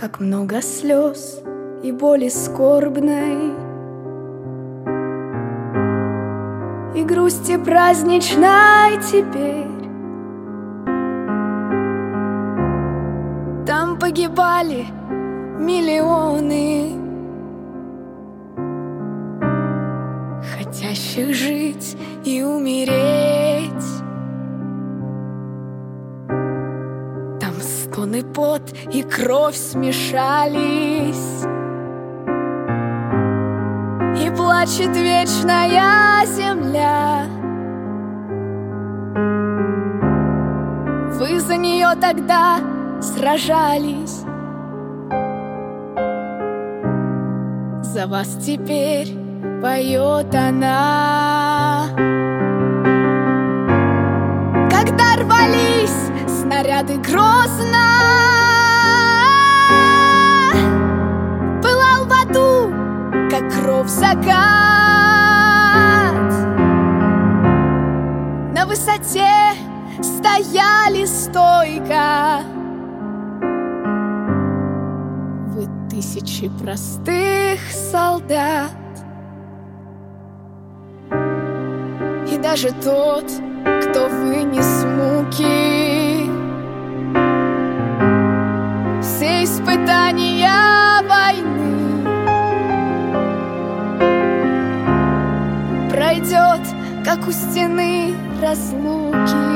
Как много слез и боли скорбной, и грусти праздничной теперь. Там погибали миллионы хотящих жить и умереть. Там стоны, пот и кровь смешались, и плачет вечная земля. Вы за нее тогда сражались, за вас теперь поет она. Когда рвались снаряды грозно, пылал в аду, как кровь закат. На высоте стояли стойко вы, тысячи простых солдат. И даже тот, кто вынес муки, все испытания войны, пройдет, как у стены разлуки,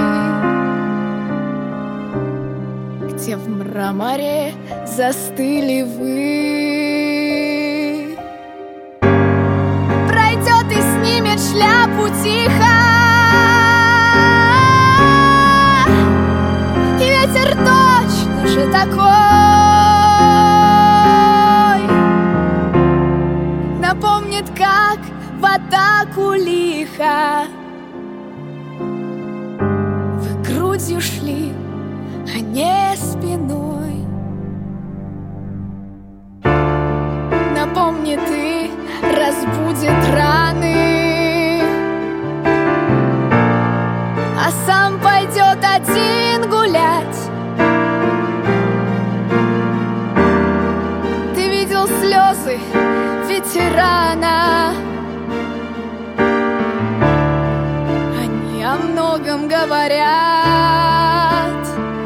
где в мраморе застыли вы. Пройдет и снимет шляпу тихо, и ветер точно же такой напомнит, как в атаку лихо вы грудью шли, а не спиной. Напомнит и разбудит раны, а сам пойдет один гулять. Ты видел слезы ветерана, они о многом говорят.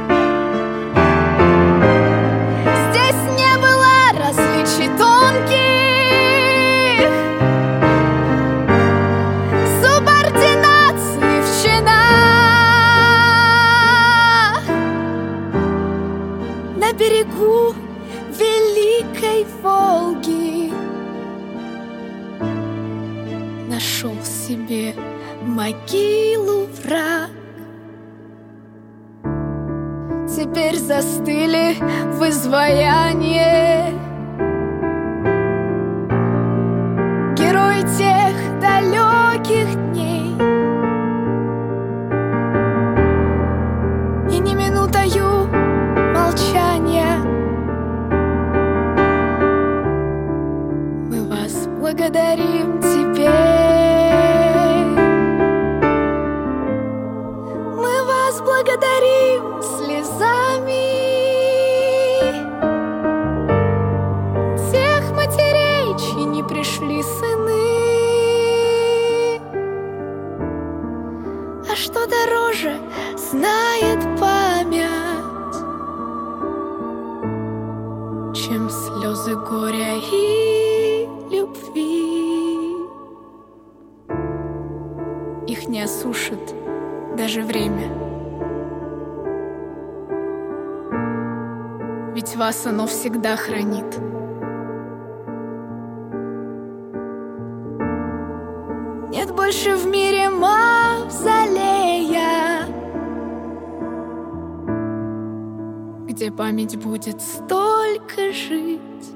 Здесь не было различий тонких, субординации в чинах. На берегу великой Волги нашел себе могилу враг. Теперь застыли в изваянии герои тех далеких дней, и не минутою молчания мы вас благодарим теперь. Мы вас благодарим слезами тех матерей, чьи не пришли сыны. А что дороже знает память, чем слезы горя и любви? Их не осушит даже время, ведь вас оно всегда хранит. Нет больше в мире мавзолея, где память будет столько жить.